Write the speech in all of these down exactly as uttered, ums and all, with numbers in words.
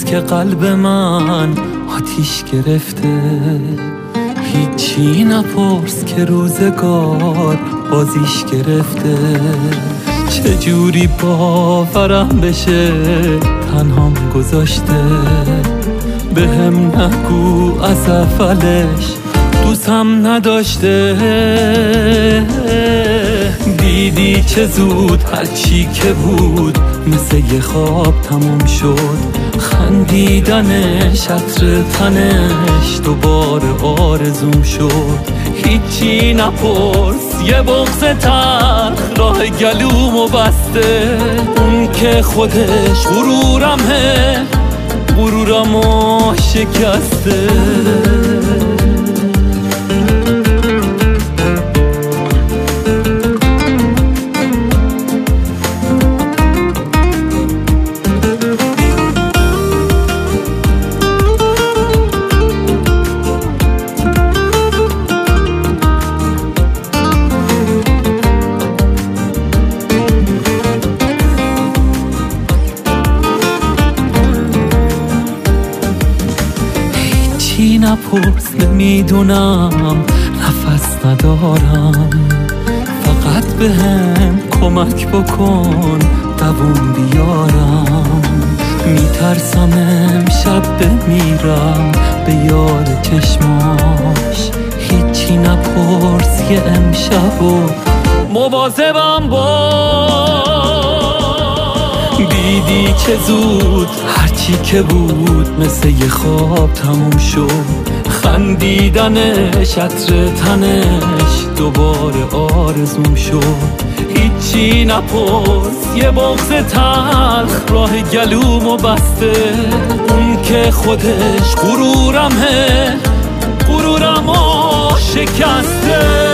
که قلب من آتیش گرفته. هیچی نپرس که روزگار بازیش گرفته. چجوری باورم بشه تنهام گذاشته. به هم نگو از اولش دوستم نداشته. دیدی چه زود هرچی که بود مثل یه خواب تموم شد. خندیدنش عطر تنش دوباره آرزوم شد. هیچی نپرس یه بغض تلخ راه گلومو بسته. اون که خودش غرورمه غرورمو شکسته. هیچی نپرس نمیدونم نفس ندارم. فقط به هم کمک بکن دووم بیارم. میترسم امشب بمیرم به یاد چشماش. هیچی نپرس یه امشب و مواظبم باش. دیدی چه زود هرچی که بود مثل یه خواب تموم شد. خندیدنش عطر تنش دوباره آرزوم شد. هیچی نپرس یه بغض تلخ راه گلومو بسته. اون که خودش غرورمه غرورمو شکسته.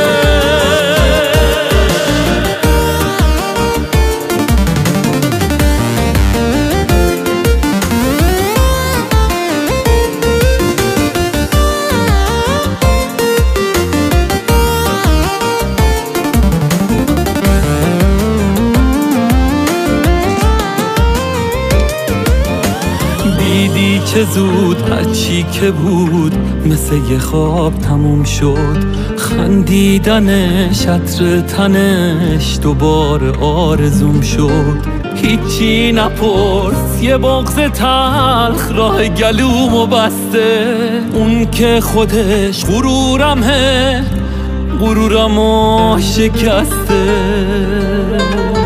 دیدی چه زود هرچی که بود مثل یه خواب تموم شد. خندیدنش عطر تنش دوباره آرزوم شد. هیچی نپرس یه بغض تلخ راه گلومو بسته. اون که خودش غرورمه غرورمو شکسته.